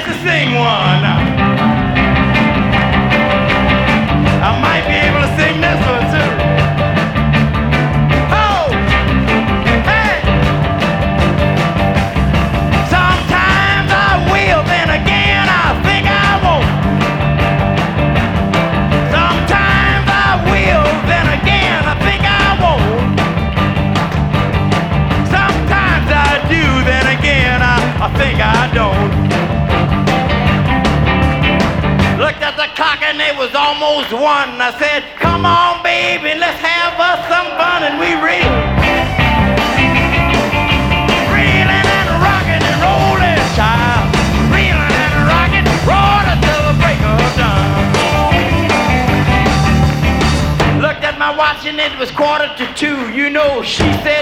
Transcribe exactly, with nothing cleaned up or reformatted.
to sing one. I might be able to sing this one too. Oh, hey. Sometimes I will, then again I think I won't. Sometimes I will, then again I think I won't. Sometimes I do, then again I, I think I don't. Looked at the clock and it was almost one. I said, come on, baby, let's have us some fun. And we reeled, reeling and rocking and rolling, child. Reeling and rocking, rolling till the break of dawn. Looked at my watch and it was quarter to two. You know, she said,